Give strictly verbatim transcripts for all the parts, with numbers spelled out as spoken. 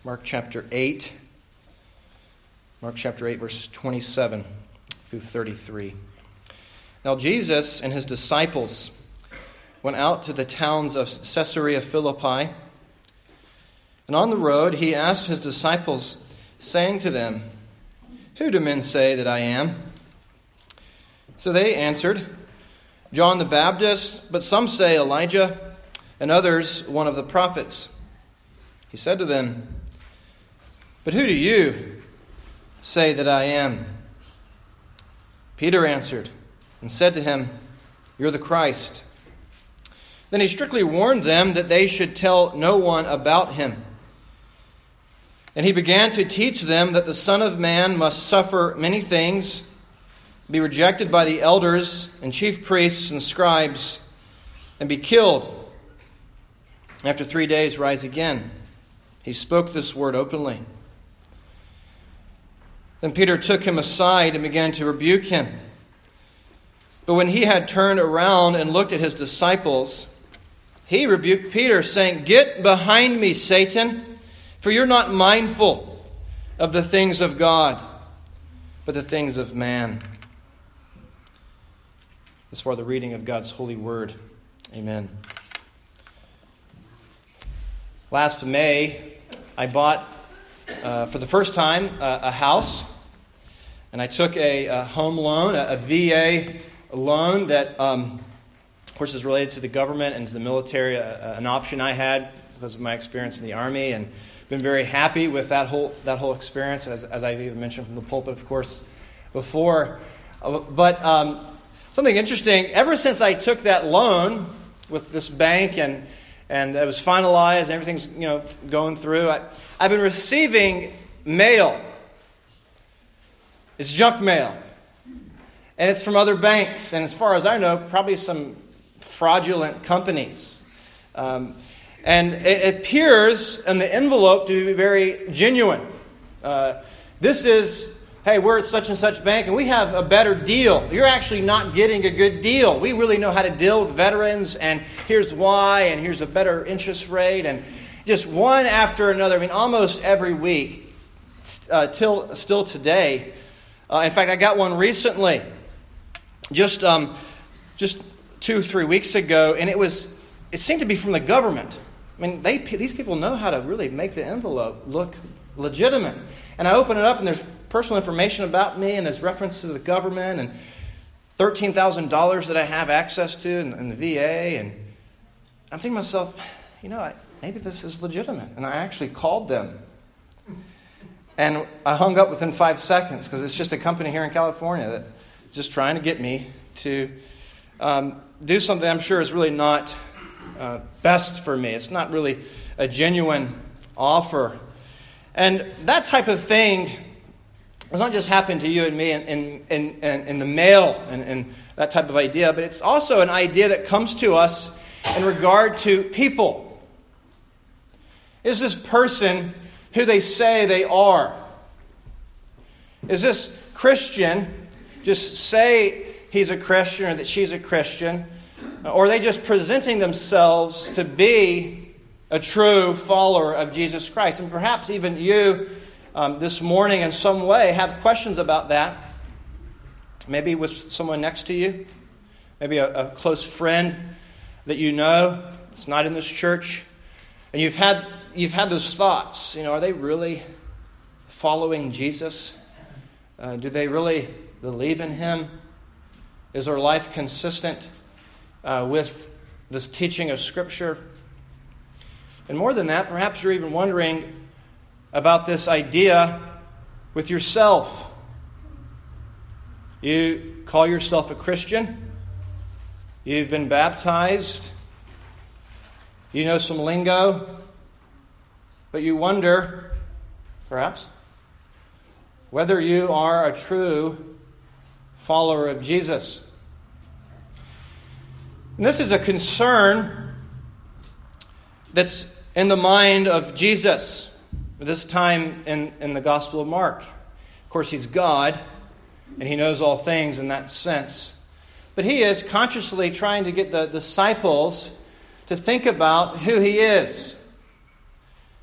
Mark chapter eight. Mark chapter eight, verse twenty-seven through thirty-three. Now Jesus and his disciples went out to the towns of Caesarea Philippi. And on the road he asked his disciples, saying to them, "Who do men say that I am?" So they answered, "John the Baptist, but some say Elijah, and others one of the prophets." He said to them, "But who do you say that I am?" Peter answered and said to him, "You're the Christ." Then he strictly warned them that they should tell no one about him. And he began to teach them that the Son of Man must suffer many things, be rejected by the elders and chief priests and scribes, and be killed. After three days rise again. He spoke this word openly. Then Peter took him aside and began to rebuke him. But when he had turned around and looked at his disciples, he rebuked Peter, saying, "Get behind me, Satan, for you're not mindful of the things of God, but the things of man." As for the reading of God's holy word. Amen. Last May, I bought, uh, for the first time, uh, a house. And I took a, a home loan, a, a V A loan that, um, of course, is related to the government and to the military, uh, an option I had because of my experience in the Army, and been very happy with that whole that whole experience, as, as I've even mentioned from the pulpit, of course, before. Uh, but um, something interesting, ever since I took that loan with this bank and and it was finalized and everything's you know going through, I, I've been receiving mail. It's junk mail. And it's from other banks. And as far as I know, probably some fraudulent companies. Um, and it appears in the envelope to be very genuine. Uh, this is, hey, we're at such and such bank and we have a better deal. You're actually not getting a good deal. We really know how to deal with veterans, and here's why, and here's a better interest rate. And just one after another. I mean, almost every week, uh, till still today. Uh, in fact, I got one recently, just um, just two, three weeks ago, and it was it seemed to be from the government. I mean, they these people know how to really make the envelope look legitimate. And I open it up, and there's personal information about me, and there's references to the government, and thirteen thousand dollars that I have access to in, in the V A. And I'm thinking to myself, you know, I, maybe this is legitimate. And I actually called them. And I hung up within five seconds because it's just a company here in California that's just trying to get me to um, do something I'm sure is really not uh, best for me. It's not really a genuine offer. And that type of thing does not just happen to you and me in, in, in, in the mail and, and that type of idea, but it's also an idea that comes to us in regard to people. Is this person who they say they are? Is this Christian just say he's a Christian or that she's a Christian? Or are they just presenting themselves to be a true follower of Jesus Christ? And perhaps even you um, this morning in some way have questions about that. Maybe with someone next to you. Maybe a, a close friend that you know that's not in this church. And you've had you've had those thoughts. You know, are they really following Jesus? Uh, do they really believe in Him? Is their life consistent uh, with this teaching of Scripture? And more than that, perhaps you're even wondering about this idea with yourself. You call yourself a Christian. You've been baptized. You know some lingo. But you wonder, perhaps, whether you are a true follower of Jesus. And this is a concern that's in the mind of Jesus at this time in, in the Gospel of Mark. Of course, He's God, and He knows all things in that sense. But He is consciously trying to get the disciples to think about who He is.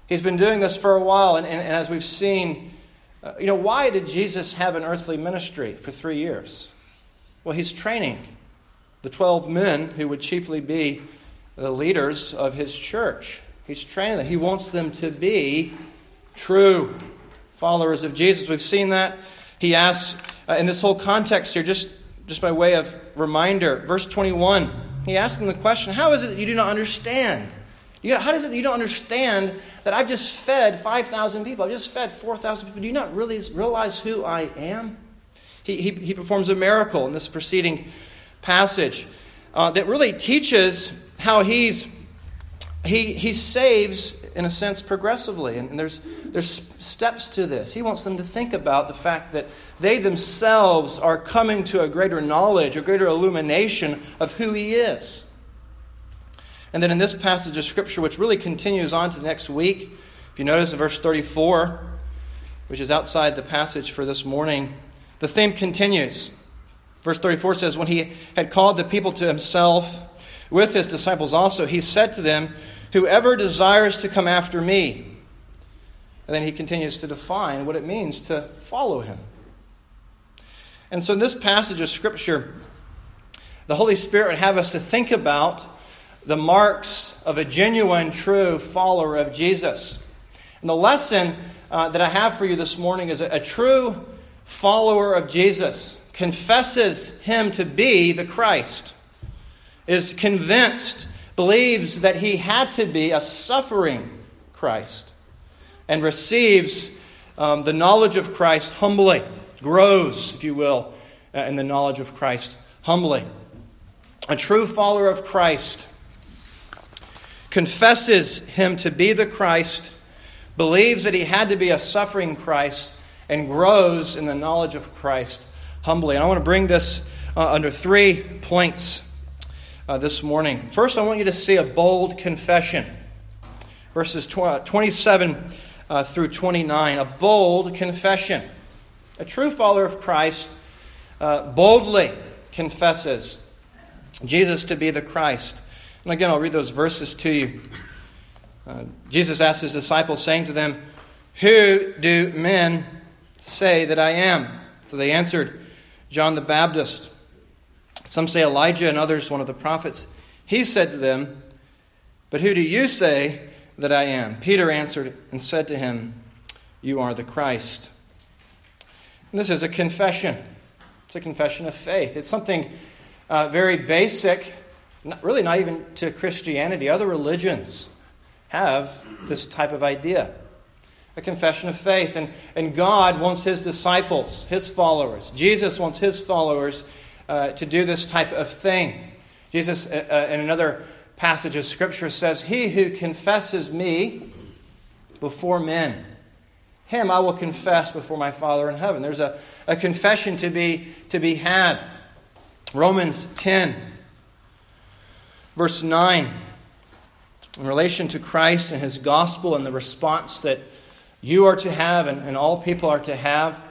He's been doing this for a while, and, and, and as we've seen, uh, you know, why did Jesus have an earthly ministry for three years? Well, he's training the twelve men who would chiefly be the leaders of his church. He's training them. He wants them to be true followers of Jesus. We've seen that. He asks, uh, in this whole context here, just, just by way of reminder, verse twenty-one, he asks them the question, how is it that you do not understand? You know, how is it that you don't understand that I've just fed five thousand people? I've just fed four thousand people. Do you not really realize who I am? He, he, he performs a miracle in this preceding passage uh, that really teaches how he's he he saves, in a sense, progressively. And, and there's there's steps to this. He wants them to think about the fact that they themselves are coming to a greater knowledge, a greater illumination of who he is. And then in this passage of Scripture, which really continues on to next week, if you notice in verse thirty-four, which is outside the passage for this morning, the theme continues. Verse thirty-four says, when he had called the people to himself with his disciples also, he said to them, whoever desires to come after me. And then he continues to define what it means to follow him. And so in this passage of Scripture, the Holy Spirit would have us to think about the marks of a genuine, true follower of Jesus. And the lesson uh, that I have for you this morning is a, a true follower of Jesus confesses him to be the Christ, is convinced, believes that he had to be a suffering Christ, and receives um, the knowledge of Christ humbly, grows, if you will, uh, in the knowledge of Christ humbly. A true follower of Christ confesses him to be the Christ, believes that he had to be a suffering Christ, and grows in the knowledge of Christ humbly. And I want to bring this uh, under three points uh, this morning. First, I want you to see a bold confession. Verses twenty-seven uh, through twenty-nine. A bold confession. A true follower of Christ uh, boldly confesses Jesus to be the Christ. And again, I'll read those verses to you. Uh, Jesus asked his disciples, saying to them, who do men say that I am? So they answered, John the Baptist. Some say Elijah, and others one of the prophets. He said to them, but who do you say that I am? Peter answered and said to him, you are the Christ. And this is a confession. It's a confession of faith. It's something uh, very basic. Not, really not even to Christianity. Other religions have this type of idea. A confession of faith. And, and God wants his disciples, his followers. Jesus wants his followers uh, to do this type of thing. Jesus, uh, in another passage of Scripture, says, he who confesses me before men, him I will confess before my Father in heaven. There's a, a confession to be, to be had. Romans ten. Verse nine, in relation to Christ and his gospel and the response that you are to have and, and all people are to have,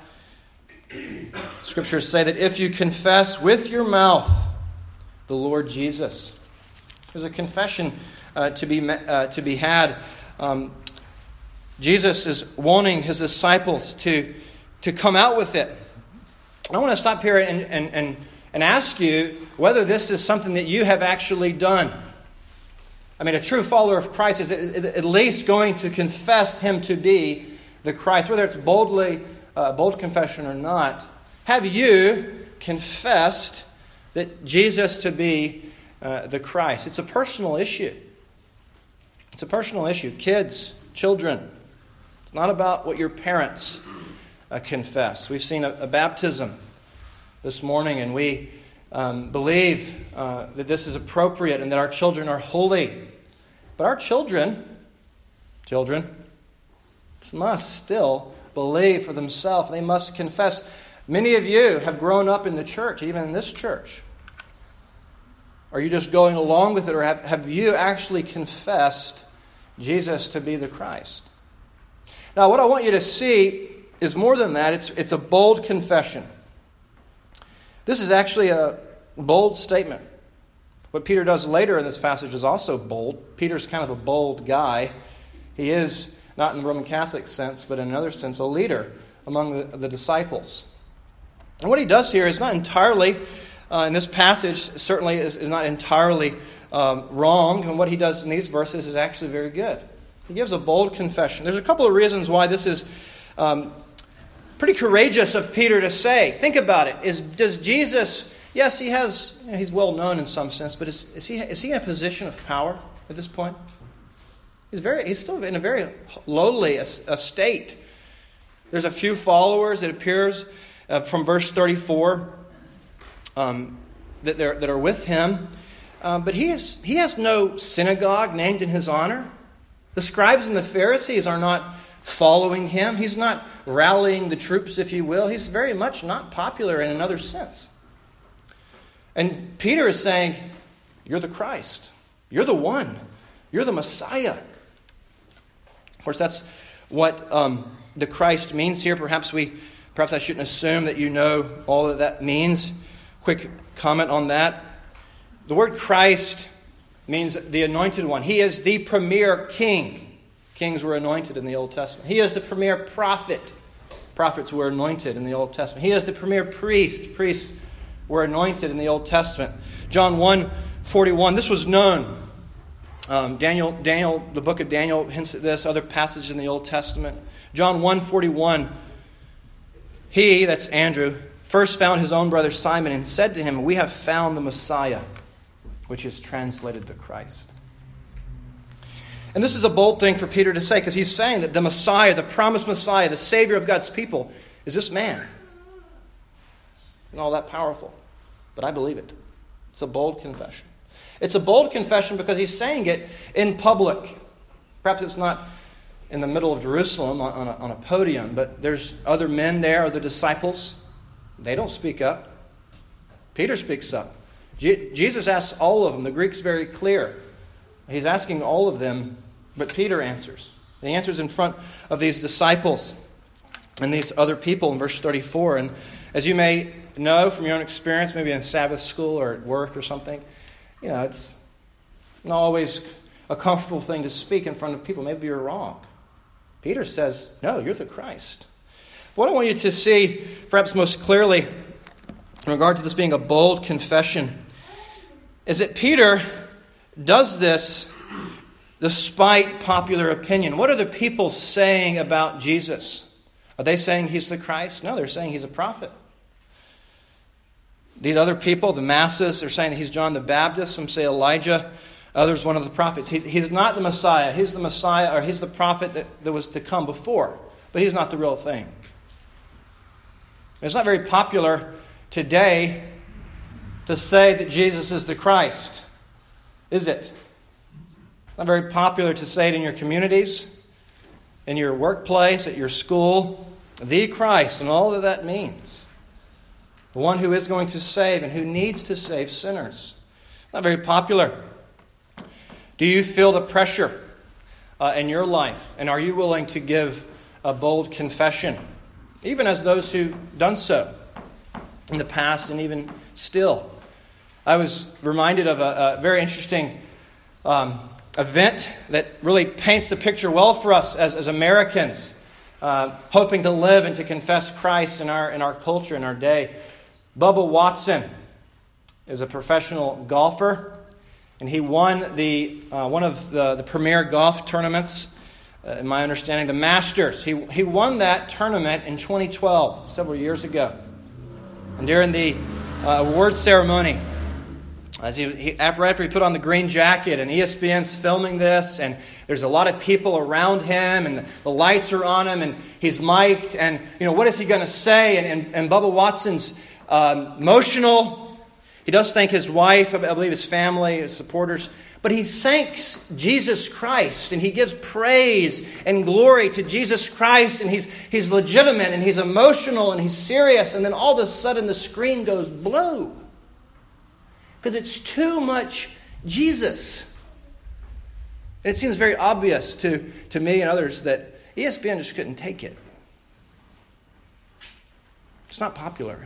Scriptures say that if you confess with your mouth the Lord Jesus, there's a confession uh, to be uh, to be had. Um, Jesus is wanting his disciples to, to come out with it. I want to stop here and, and, and and ask you whether this is something that you have actually done. I mean, a true follower of Christ is at least going to confess him to be the Christ, whether it's boldly, uh, bold confession or not. Have you confessed that Jesus to be uh, the Christ? It's a personal issue. It's a personal issue. Kids, children. It's not about what your parents uh, confess. We've seen a, a baptism this morning, and we um, believe uh, that this is appropriate and that our children are holy. But our children, children, must still believe for themselves. They must confess. Many of you have grown up in the church, even in this church. Are you just going along with it, or have, have you actually confessed Jesus to be the Christ? Now, what I want you to see is more than that. It's, it's a bold confession. This is actually a bold statement. What Peter does later in this passage is also bold. Peter's kind of a bold guy. He is not in the Roman Catholic sense, but in another sense, a leader among the, the disciples. And what he does here is not entirely, uh, in this passage, certainly is, is not entirely um, wrong. And what he does in these verses is actually very good. He gives a bold confession. There's a couple of reasons why this is um, pretty courageous of Peter to say. Think about it. Is does Jesus, yes, he has, you know, he's well known in some sense, but is, is he is he in a position of power at this point? He's very he's still in a very lowly a, a state. There's a few followers, it appears, uh, from verse thirty-four, um, that they're, that are with him. Uh, but he is he has no synagogue named in his honor. The scribes and the Pharisees are not following him. He's not rallying the troops, if you will. He's very much not popular in another sense. And Peter is saying, you're the Christ. You're the one. You're the Messiah. Of course, that's what um, the Christ means here. Perhaps we, perhaps I shouldn't assume that you know all that that means. Quick comment on that. The word Christ means the anointed one. He is the premier king. Kings were anointed in the Old Testament. He is the premier prophet. Prophets were anointed in the Old Testament. He is the premier priest. Priests were anointed in the Old Testament. John one forty-one. This was known. Um, Daniel, Daniel, the book of Daniel hints at this. Other passages in the Old Testament. John one forty-one. He, that's Andrew, first found his own brother Simon and said to him, "We have found the Messiah," which is translated the Christ. And this is a bold thing for Peter to say, because he's saying that the Messiah, the promised Messiah, the Savior of God's people, is this man. Not all that powerful, but I believe it. It's a bold confession. It's a bold confession because he's saying it in public. Perhaps it's not in the middle of Jerusalem on, on, a, on a podium, but there's other men there, other disciples. They don't speak up. Peter speaks up. Je- Jesus asks all of them. The Greek's very clear. He's asking all of them, but Peter answers. He answers in front of these disciples and these other people in verse thirty-four. And as you may know from your own experience, maybe in Sabbath school or at work or something, you know, it's not always a comfortable thing to speak in front of people. Maybe you're wrong. Peter says, no, you're the Christ. What I want you to see, perhaps most clearly, in regard to this being a bold confession, is that Peter does this despite popular opinion. What are the people saying about Jesus? Are they saying he's the Christ? No, they're saying he's a prophet. These other people, the masses, are saying that he's John the Baptist. Some say Elijah. Others, one of the prophets. He's, he's not the Messiah. He's the Messiah, or he's the prophet that, that was to come before. But he's not the real thing. It's not very popular today to say that Jesus is the Christ. Is it? Not very popular to say it in your communities, in your workplace, at your school. The Christ and all that that means. The one who is going to save and who needs to save sinners. Not very popular. Do you feel the pressure uh, in your life? And are you willing to give a bold confession? Even as those who've done so in the past and even still. I was reminded of a, a very interesting um, event that really paints the picture well for us as, as Americans, uh, hoping to live and to confess Christ in our in our culture, in our day. Bubba Watson is a professional golfer, and he won the uh, one of the, the premier golf tournaments, uh, in my understanding, the Masters. He he won that tournament in twenty twelve, several years ago. And during the uh, award ceremony, As he, he, after, after he put on the green jacket, and E S P N's filming this, and there's a lot of people around him, and the, the lights are on him, and he's mic'd, and you know, what is he going to say? And, and, and Bubba Watson's um, emotional. He does thank his wife, I believe his family, his supporters, but he thanks Jesus Christ, and he gives praise and glory to Jesus Christ, and he's he's legitimate, and he's emotional, and he's serious, and then all of a sudden the screen goes blue. Because it's too much Jesus. And it seems very obvious to, to me and others that E S P N just couldn't take it. It's not popular.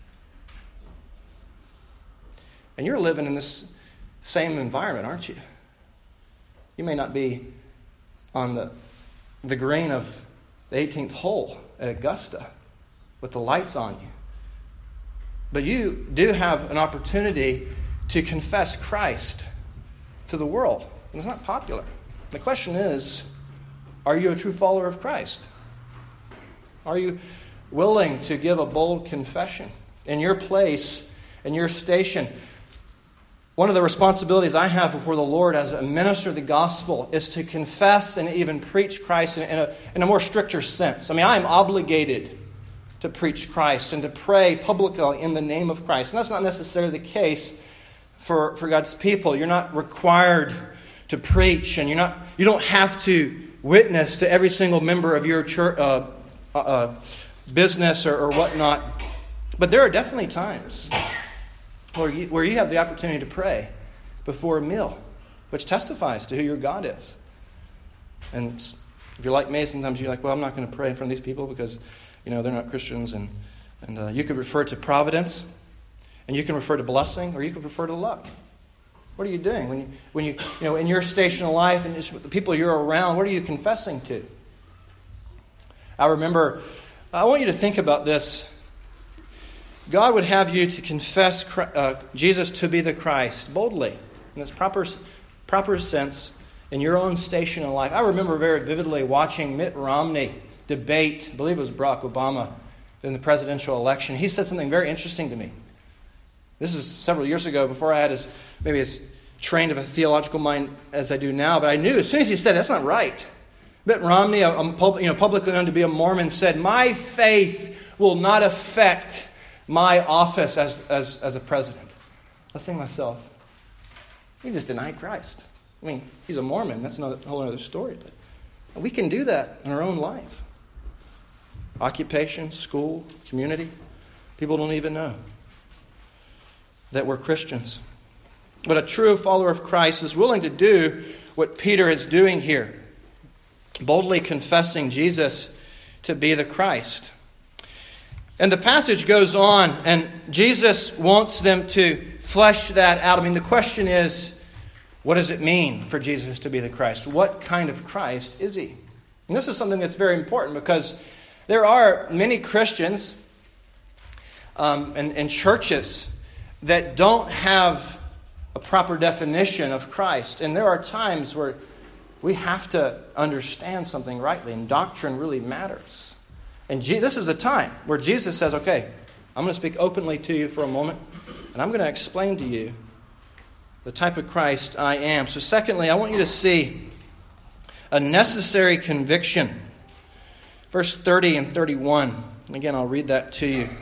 And you're living in this same environment, aren't you? You may not be on the the green of the eighteenth hole at Augusta with the lights on you. But you do have an opportunity to confess Christ to the world. And it's not popular. The question is, are you a true follower of Christ? Are you willing to give a bold confession in your place, in your station? One of the responsibilities I have before the Lord as a minister of the gospel is to confess and even preach Christ in a, in a more stricter sense. I mean, I am obligated to preach Christ and to pray publicly in the name of Christ. And that's not necessarily the case for, for God's people. You're not required to preach, and you're not you don't have to witness to every single member of your church, uh, uh, business or, or whatnot. But there are definitely times where you, where you have the opportunity to pray before a meal, which testifies to who your God is. And if you're like me, sometimes you're like, well, I'm not going to pray in front of these people because, you know, they're not Christians. And, and uh, you could refer to providence, and you can refer to blessing, or you could refer to luck. What are you doing when you, when you, you know, in your station of life and just the people you're around? What are you confessing to? I remember, I want you to think about this. God would have you to confess uh, Jesus to be the Christ boldly, in its proper, proper sense, in your own station in life. I remember very vividly watching Mitt Romney debate, I believe it was Barack Obama, in the presidential election. He said something very interesting to me. This is several years ago, before I had as maybe as trained of a theological mind as I do now. But I knew as soon as he said, that's not right. Mitt Romney, a, a, you know, publicly known to be a Mormon, said, my faith will not affect my office as, as, as a president. I was thinking to myself, he just denied Christ. I mean, he's a Mormon. That's another, a whole other story. But we can do that in our own life. Occupation, school, community. People don't even know that we're Christians. But a true follower of Christ is willing to do what Peter is doing here, boldly confessing Jesus to be the Christ. And the passage goes on, and Jesus wants them to flesh that out. I mean, the question is, what does it mean for Jesus to be the Christ? What kind of Christ is he? And this is something that's very important, because there are many Christians um, and, and churches that don't have a proper definition of Christ. And there are times where we have to understand something rightly, and doctrine really matters. And Je- this is a time where Jesus says, okay, I'm going to speak openly to you for a moment, and I'm going to explain to you the type of Christ I am. So secondly, I want you to see a necessary conviction. Verse thirty and thirty-one. And again, I'll read that to you.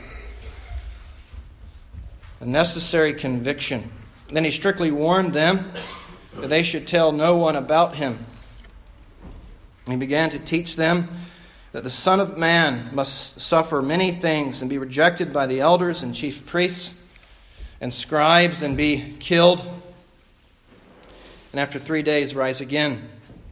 A necessary conviction. Then he strictly warned them that they should tell no one about him. He began to teach them that the Son of Man must suffer many things and be rejected by the elders and chief priests and scribes and be killed, and after three days rise again.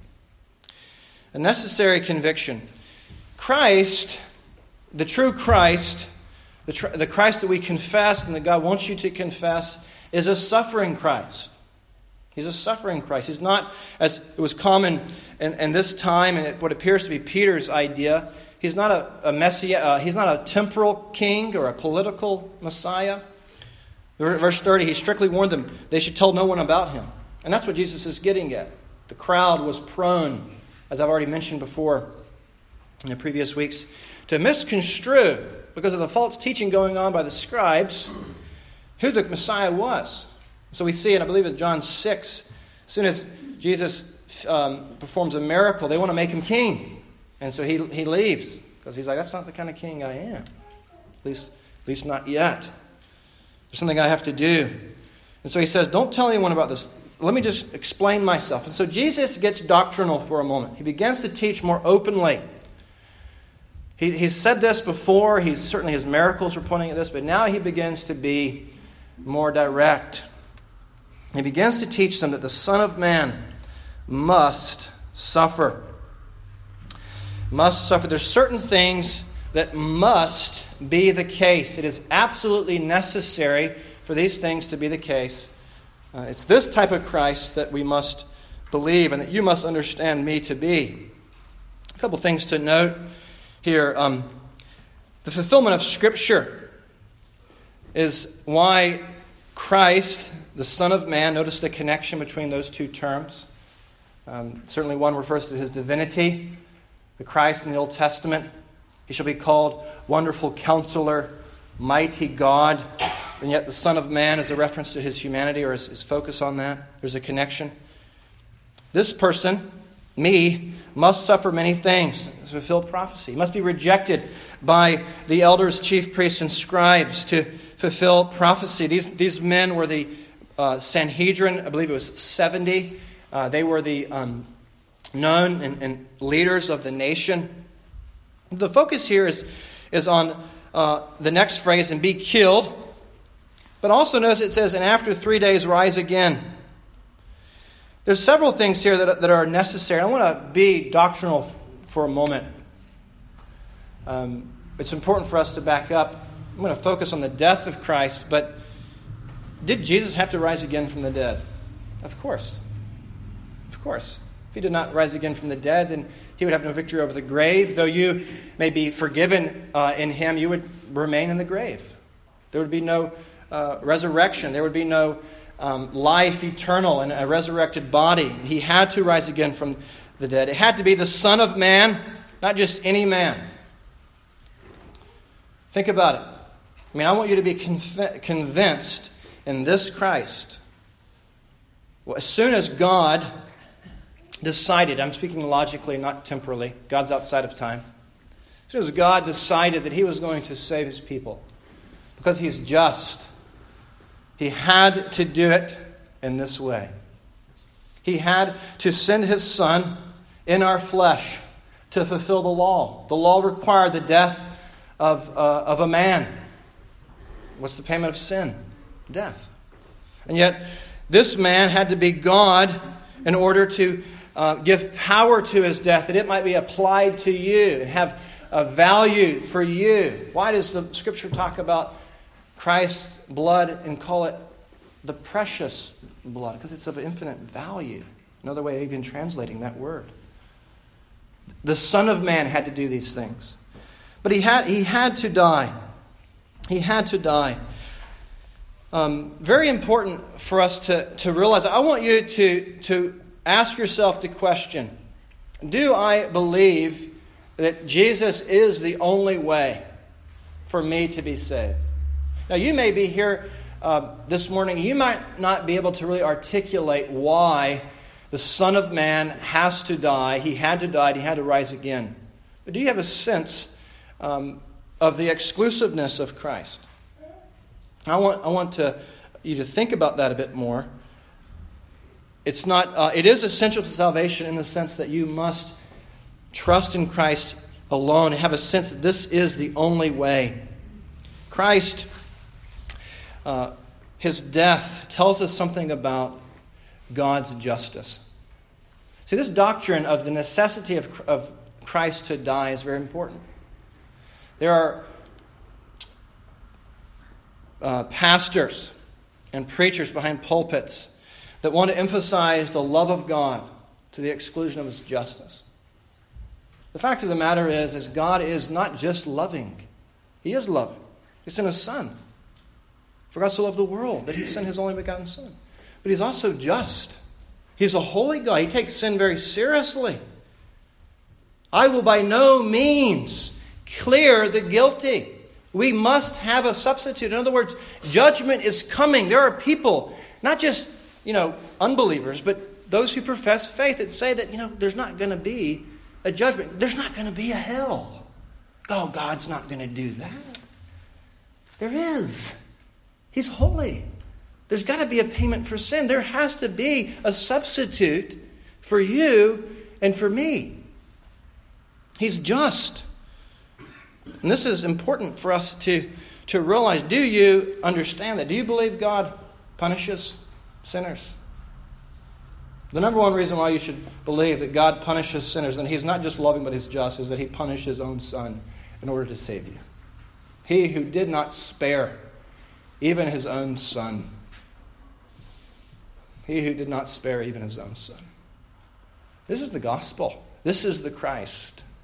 A necessary conviction. Christ, the true Christ, the, tr- the Christ that we confess and that God wants you to confess, is a suffering Christ. He's a suffering Christ. He's not, as it was common in, in this time, and it, what appears to be Peter's idea, he's not a, a messiah, uh, he's not a temporal king or a political Messiah. Verse thirty, he strictly warned them they should tell no one about him. And that's what Jesus is getting at. The crowd was prone, as I've already mentioned before in the previous weeks, to misconstrue, because of the false teaching going on by the scribes, who the Messiah was. So we see, and I believe in John six, as soon as Jesus um, performs a miracle, they want to make him king. And so he he leaves, because he's like, that's not the kind of king I am. At least, at least not yet. There's something I have to do. And so he says, don't tell anyone about this. Let me just explain myself. And so Jesus gets doctrinal for a moment. He begins to teach more openly. He, he's said this before. He's certainly his miracles were pointing at this. But now he begins to be more direct. He begins to teach them that the Son of Man must suffer. Must suffer. There's certain things that must be the case. It is absolutely necessary for these things to be the case. Uh, it's this type of Christ that we must believe and that you must understand me to be. A couple things to note here. Um, the fulfillment of Scripture is why Christ, the Son of Man, notice the connection between those two terms. Um, certainly one refers to his divinity. The Christ in the Old Testament, he shall be called Wonderful Counselor, Mighty God. And yet the Son of Man is a reference to his humanity, or his, his focus on that. There's a connection. This person, me, must suffer many things to fulfill prophecy. He must be rejected by the elders, chief priests, and scribes to fulfill prophecy. These, these men were the uh, Sanhedrin. I believe it was seventy. Uh, they were the um, known and, and leaders of the nation. The focus here is, is on uh, the next phrase, and be killed. But also notice it says, and after three days rise again. There's several things here that, that are necessary. I want to be doctrinal for a moment. Um, it's important for us to back up. I'm going to focus on the death of Christ, but did Jesus have to rise again from the dead? Of course. Of course. If he did not rise again from the dead, then he would have no victory over the grave. Though you may be forgiven uh, in him, you would remain in the grave. There would be no uh, resurrection. There would be no um, life eternal in a resurrected body. He had to rise again from the dead. It had to be the Son of Man, not just any man. Think about it. I mean, I want you to be conv- convinced in this Christ. Well, as soon as God decided, I'm speaking logically, not temporally, God's outside of time. As soon as God decided that he was going to save his people, because he's just, he had to do it in this way. He had to send his Son in our flesh to fulfill the law. The law required the death of, uh, of a man. What's the payment of sin? Death. And yet, this man had to be God in order to uh, give power to his death, that it might be applied to you and have a value for you. Why does the Scripture talk about Christ's blood and call it the precious blood? Because it's of infinite value. Another way of even translating that word. The Son of Man had to do these things. But he had, he had to die. He had to die. Um, very important for us to, to realize. I want you to, to ask yourself the question, do I believe that Jesus is the only way for me to be saved? Now, you may be here uh, this morning. You might not be able to really articulate why the Son of Man has to die. He had to die. He had to rise again. But do you have a sense um, of the exclusiveness of Christ? I want I want to you to think about that a bit more. It's not. Uh, it is essential to salvation in the sense that you must trust in Christ alone and have a sense that this is the only way. Christ, uh, his death tells us something about God's justice. See, this doctrine of the necessity of, of Christ to die is very important. There are uh, pastors and preachers behind pulpits that want to emphasize the love of God to the exclusion of his justice. The fact of the matter is, is God is not just loving. He is loving. He sent his Son. For God so loved the world that he sent his only begotten Son. But he's also just. He's a holy God. He takes sin very seriously. I will by no means clear the guilty. We must have a substitute. In other words, judgment is coming. There are people, not just, you know, unbelievers, but those who profess faith that say that, you know, there's not going to be a judgment. There's not going to be a hell. Oh, God's not going to do that. There is. He's holy. There's got to be a payment for sin. There has to be a substitute for you and for me. He's just. And this is important for us to, to realize. Do you understand that? Do you believe God punishes sinners? The number one reason why you should believe that God punishes sinners, and he's not just loving but he's just, is that he punished his own Son in order to save you. He who did not spare even his own Son. He who did not spare even his own Son. This is the gospel. This is the Christ.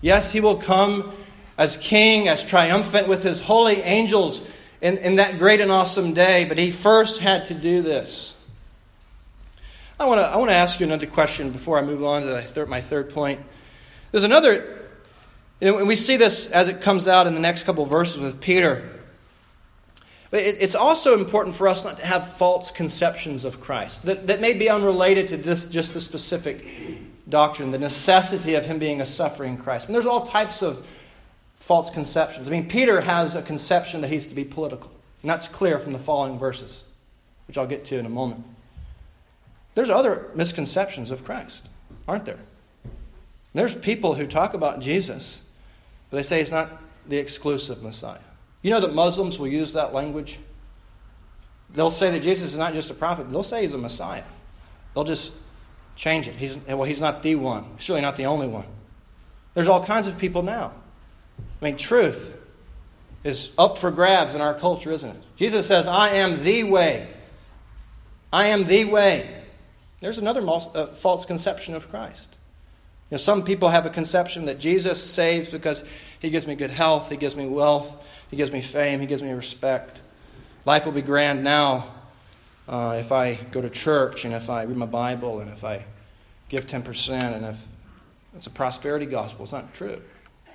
Yes, he will come as king, as triumphant with his holy angels in, in that great and awesome day. But he first had to do this. I want to I want to ask you another question before I move on to the third, my third point. There's another, you know, and we see this as it comes out in the next couple of verses with Peter. But it, it's also important for us not to have false conceptions of Christ that, that may be unrelated to this just the specific doctrine, the necessity of him being a suffering Christ. And there's all types of false conceptions. I mean, Peter has a conception that he's to be political. And that's clear from the following verses, which I'll get to in a moment. There's other misconceptions of Christ, aren't there? There's people who talk about Jesus, but they say he's not the exclusive Messiah. You know that Muslims will use that language? They'll say that Jesus is not just a prophet. They'll say he's a Messiah. They'll just change it. He's, well, he's not the one. Surely not the only one. There's all kinds of people now. I mean, truth is up for grabs in our culture, isn't it? Jesus says, I am the way. I am the way. There's another uh, false conception of Christ. You know, some people have a conception that Jesus saves because he gives me good health, he gives me wealth, he gives me fame, he gives me respect. Life will be grand now uh, if I go to church and if I read my Bible and if I give ten percent and if it's a prosperity gospel. It's not true.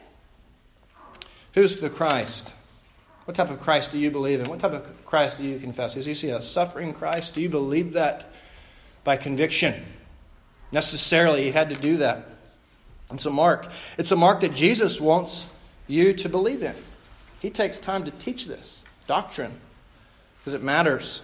Who's the Christ? What type of Christ do you believe in? What type of Christ do you confess? Is he a suffering Christ? Do you believe that by conviction? Necessarily, he had to do that. It's a mark. It's a mark that Jesus wants you to believe in. He takes time to teach this doctrine because it matters.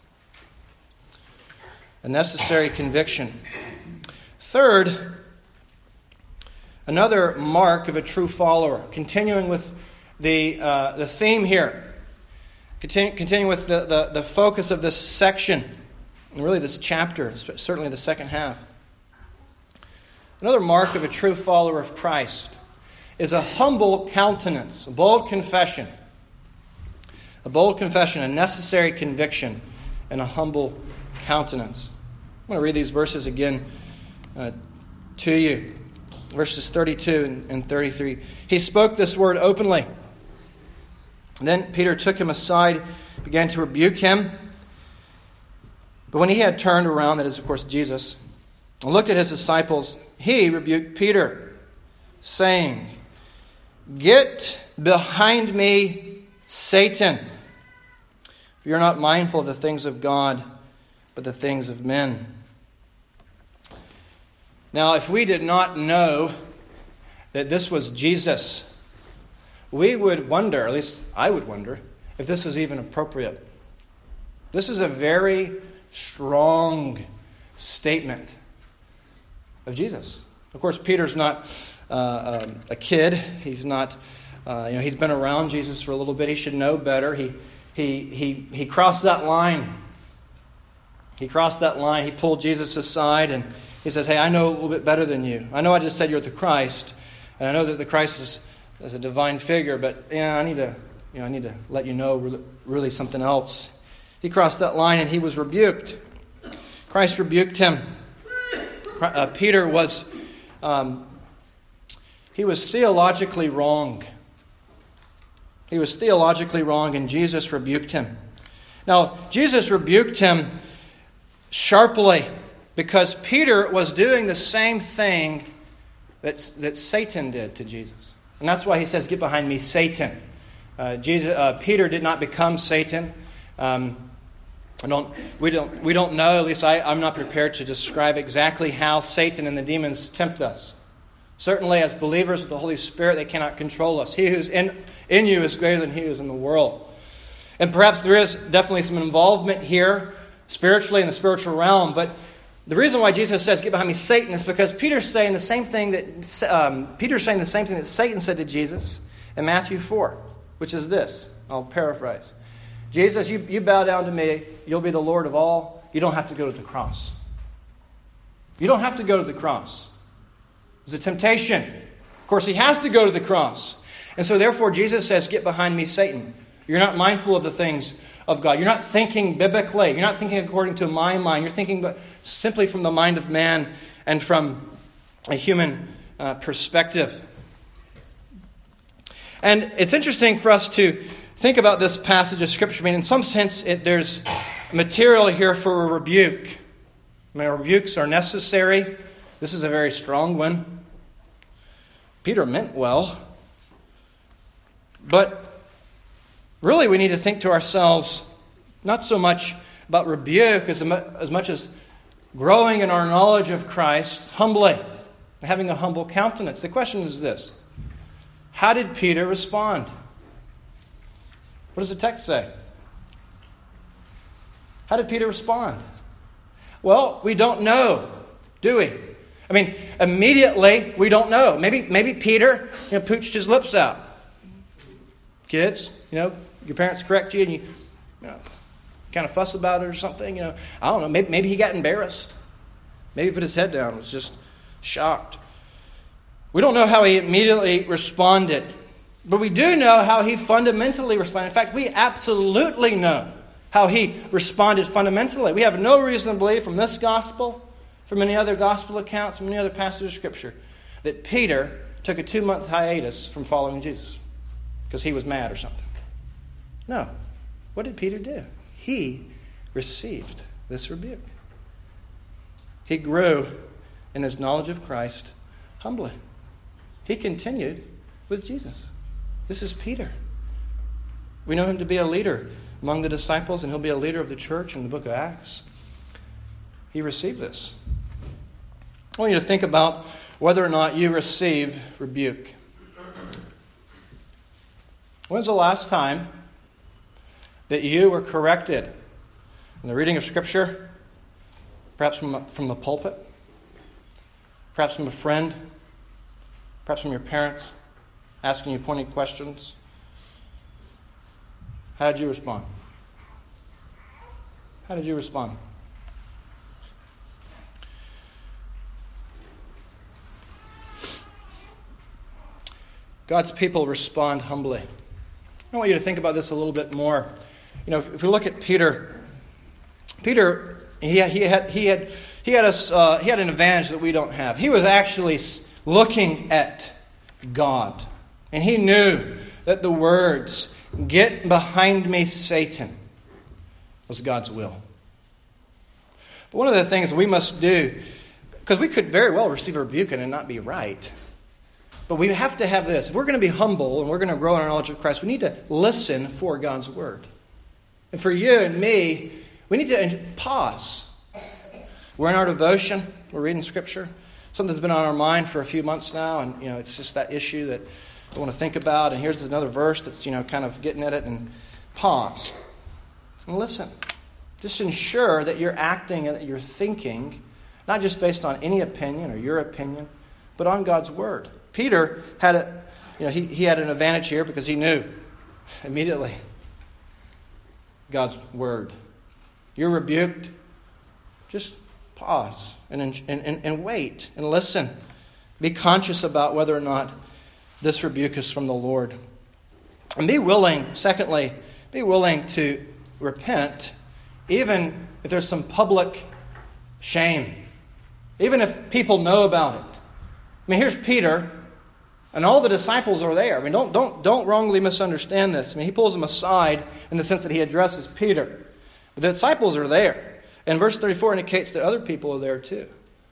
A necessary conviction. Third, another mark of a true follower. Continuing with the uh, the theme here. Continue, continuing with the, the, the focus of this section. And really this chapter, certainly the second half. Another mark of a true follower of Christ is a humble countenance, a bold confession. A bold confession, a necessary conviction, and a humble countenance. I'm going to read these verses again uh, to you. Verses thirty-two and thirty-three. He spoke this word openly. Then Peter took him aside, began to rebuke him. But when he had turned around, that is, of course, Jesus, and looked at his disciples, he rebuked Peter, saying, "Get behind me, Satan. For you're not mindful of the things of God, but the things of men." Now, if we did not know that this was Jesus, we would wonder, at least I would wonder, if this was even appropriate. This is a very strong statement of Jesus. Of course, Peter's not uh, um, a kid. He's not, uh, you know, he's been around Jesus for a little bit. He should know better. He he he he crossed that line. He crossed that line. He pulled Jesus aside and he says, "Hey, I know a little bit better than you. I know I just said you're the Christ, and I know that the Christ is, is a divine figure, but yeah, I need to, you know, I need to let you know really, really something else." He crossed that line and he was rebuked. Christ rebuked him. Uh, Peter was, um, he was theologically wrong. He was theologically wrong, and Jesus rebuked him. Now, Jesus rebuked him sharply because Peter was doing the same thing that, that Satan did to Jesus. And that's why he says, "Get behind me, Satan." Uh, Jesus, uh, Peter did not become Satan. Um, I don't, we don't, we don't know. At least I, I'm not prepared to describe exactly how Satan and the demons tempt us. Certainly, as believers with the Holy Spirit, they cannot control us. He who's in in you is greater than he who is in the world. And perhaps there is definitely some involvement here spiritually in the spiritual realm. But the reason why Jesus says, "Get behind me, Satan," is because Peter's saying the same thing that um, Peter's saying the same thing that Satan said to Jesus in Matthew four, which is this. I'll paraphrase. Jesus, you, you bow down to me, you'll be the Lord of all. You don't have to go to the cross. You don't have to go to the cross. It's a temptation. Of course, he has to go to the cross. And so therefore, Jesus says, "Get behind me, Satan." You're not mindful of the things of God. You're not thinking biblically. You're not thinking according to my mind. You're thinking simply from the mind of man and from a human uh, perspective. And it's interesting for us to think about this passage of Scripture. I mean, in some sense, it, there's material here for a rebuke. I mean, rebukes are necessary. This is a very strong one. Peter meant well. But really, we need to think to ourselves not so much about rebuke as, as much as growing in our knowledge of Christ humbly, having a humble countenance. The question is this: how did Peter respond? What does the text say? How did Peter respond? Well, we don't know, do we? I mean, immediately, we don't know. Maybe maybe Peter you know, pooched his lips out. Kids, you know, your parents correct you and you, you know, kind of fuss about it or something. You know, I don't know. Maybe, maybe he got embarrassed. Maybe he put his head down and was just shocked. We don't know how he immediately responded. But we do know how he fundamentally responded. In fact, we absolutely know how he responded fundamentally. We have no reason to believe from this gospel, from any other gospel accounts, from any other passage of Scripture, that Peter took a two-month hiatus from following Jesus because he was mad or something. No. What did Peter do? He received this rebuke. He grew in his knowledge of Christ humbly. He continued with Jesus. This is Peter. We know him to be a leader among the disciples, and he'll be a leader of the church in the book of Acts. He received this. I want you to think about whether or not you receive rebuke. When's the last time that you were corrected in the reading of Scripture, perhaps from, from the pulpit, perhaps from a friend, perhaps from your parents, asking you pointed questions? How did you respond? How did you respond? God's people respond humbly. I want you to think about this a little bit more. You know, if, if we look at Peter, Peter, he, he had he had he had us uh, he had an advantage that we don't have. He was actually looking at God, and he knew that the words "Get behind me, Satan," was God's will. But one of the things we must do, because we could very well receive a rebuke and it not be right, but we have to have this. If we're going to be humble and we're going to grow in our knowledge of Christ, we need to listen for God's word. And for you and me, we need to pause. We're in our devotion. We're reading Scripture. Something's been on our mind for a few months now, and you know it's just that issue that we want to think about. And here's another verse that's you know kind of getting at it. And pause and listen. Just ensure that you're acting and that you're thinking, not just based on any opinion or your opinion, but on God's word. Peter had a, you know, he, he had an advantage here because he knew immediately God's word. You're rebuked. Just pause and, and, and, and wait and listen. Be conscious about whether or not this rebuke is from the Lord. And be willing, secondly, be willing to repent even if there's some public shame. Even if people know about it. I mean, here's Peter, and all the disciples are there. I mean, don't don't don't wrongly misunderstand this. I mean, he pulls them aside in the sense that he addresses Peter. But the disciples are there. And verse thirty-four indicates that other people are there too.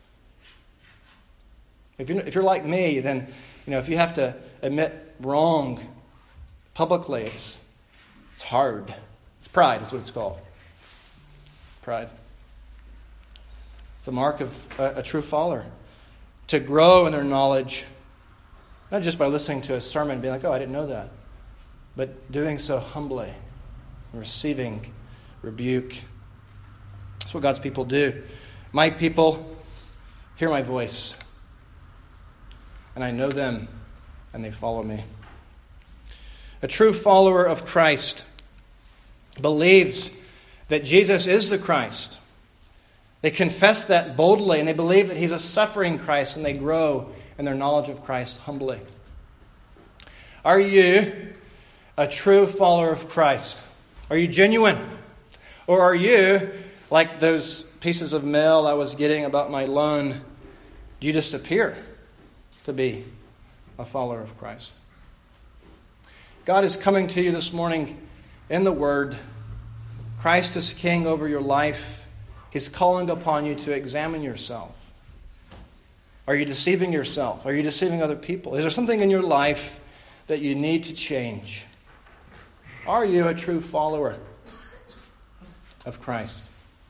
If you're, if you're like me, then, you know, if you have to admit wrong publicly, it's it's hard. It's pride is what it's called. Pride. It's a mark of a, a true follower. To grow in their knowledge, not just by listening to a sermon and being like, oh, I didn't know that, but doing so humbly and receiving rebuke. That's what God's people do. My people hear my voice, and I know them, and they follow me. A true follower of Christ believes that Jesus is the Christ. They confess that boldly, and they believe that He's a suffering Christ, and they grow in their knowledge of Christ humbly. Are you a true follower of Christ? Are you genuine? Or are you, like those pieces of mail I was getting about my loan, do you just appear to be a follower of Christ? God is coming to you this morning in the Word. Christ is King over your life. He's calling upon you to examine yourself. Are you deceiving yourself? Are you deceiving other people? Is there something in your life that you need to change? Are you a true follower of Christ?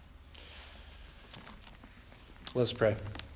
Let's pray.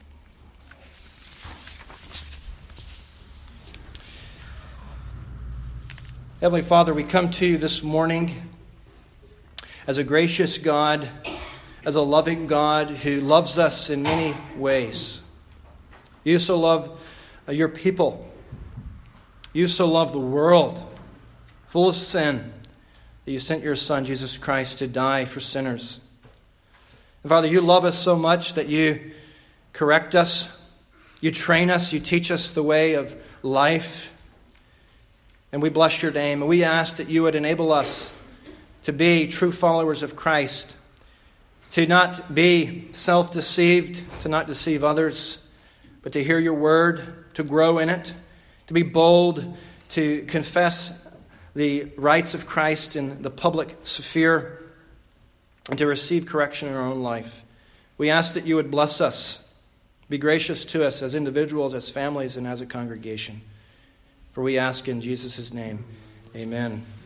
Heavenly Father, we come to you this morning as a gracious God, as a loving God who loves us in many ways. You so love your people. You so love the world, full of sin, that you sent your Son, Jesus Christ, to die for sinners. And Father, you love us so much that you correct us, you train us, you teach us the way of life. And we bless your name. And we ask that you would enable us to be true followers of Christ, to not be self-deceived, to not deceive others, but to hear your word, to grow in it, to be bold, to confess the rights of Christ in the public sphere, and to receive correction in our own life. We ask that you would bless us, be gracious to us as individuals, as families, and as a congregation. For we ask in Jesus' name, amen.